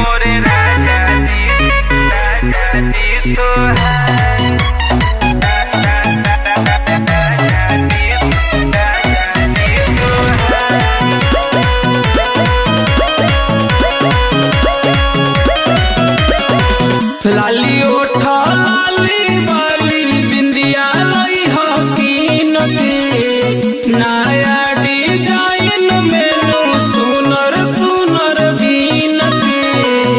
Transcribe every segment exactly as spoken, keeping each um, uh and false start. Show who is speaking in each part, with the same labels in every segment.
Speaker 1: मोरे राजा जी राजा जी सोहाय राजा जी राजा जी सोहाय। लाली ओठा लाली बाली बिंदिया लई हकीन के नया डिजाइन मेनू सुनर सुनर बीन के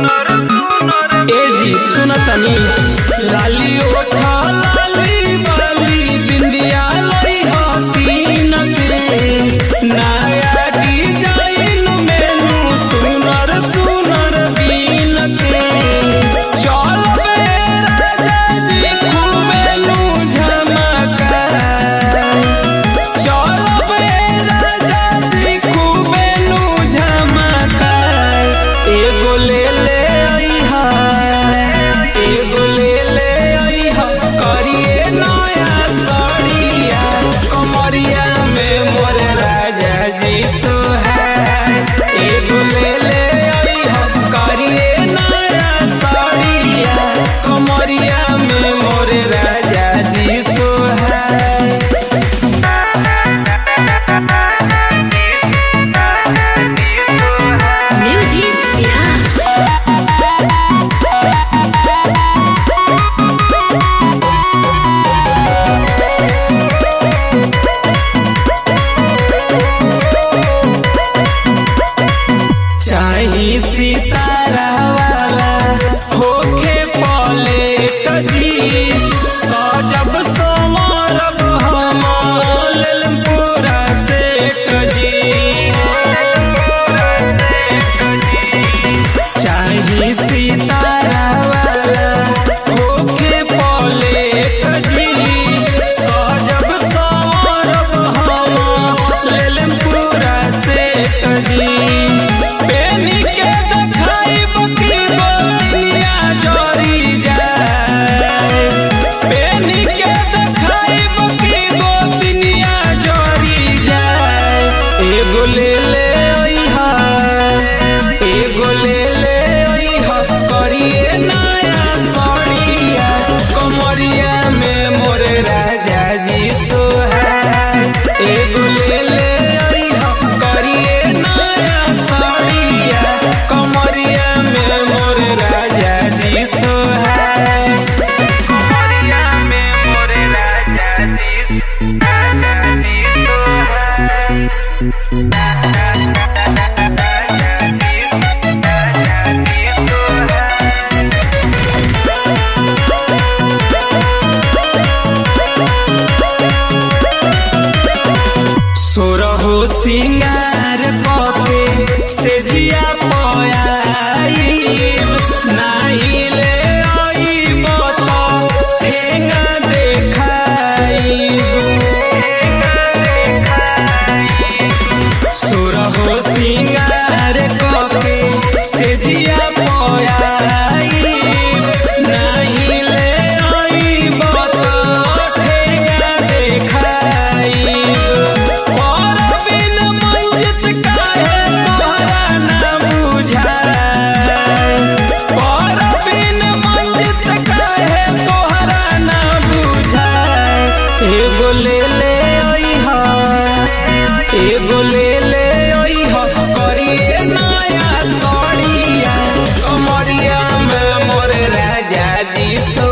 Speaker 1: ए जी सुनतनी लाली ओठा लाली बाली बिंदिया लई हकीन के नया डिजाइन मेनू सुनर सुनर बीन के चाही सितारा वाला होखे पलेट जी सजब संवरब हम लेलम पूरा सेट जी चाही सितारा वाला होखे पलेट जी सजब संवरब हम लेलम पूरा सेट जी एगो ले ले ओइहा एगो ले ले ओइहा करिए नया सड़िया कमरिया में मोरे राजा जी सोहाय एगो ले ले ओइहा करिए नया सड़िया कमरिया में मोरे राजा जी सोहाय कमरिया में मोरे राजा जी राजा जी सोहाय। सोरहो सिंगार पके से जिया पयाई नाही ले आईब त ठेंगा देखाई सोरहो सिंगार पके से जिया पयाई नाही ले आईब त ठेंगा देखाई एगो ले ले ओइहा एगो ले ले ओइहा करिए नया सड़िया कमरिया में मोरे राजा जी।